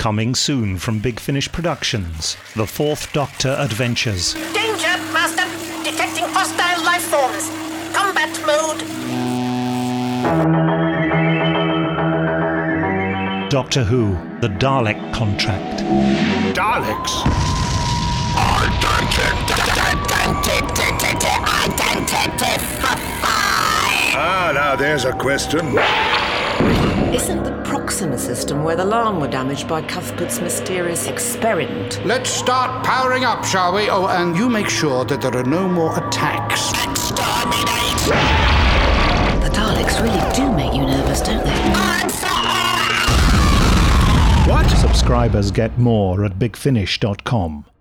Coming soon from Big Finish Productions, The Fourth Doctor Adventures. Danger, Master! Detecting hostile life forms. Combat mode. Doctor Who, The Dalek Contract. Daleks? Ah, now there's a question. Isn't the Proxima system where the Larn were damaged by Cuthbert's mysterious experiment? Let's start powering up, shall we? Oh, and you make sure that there are no more attacks. Exterminate! The Daleks really do make you nervous, don't they? What? Subscribers get more at bigfinish.com.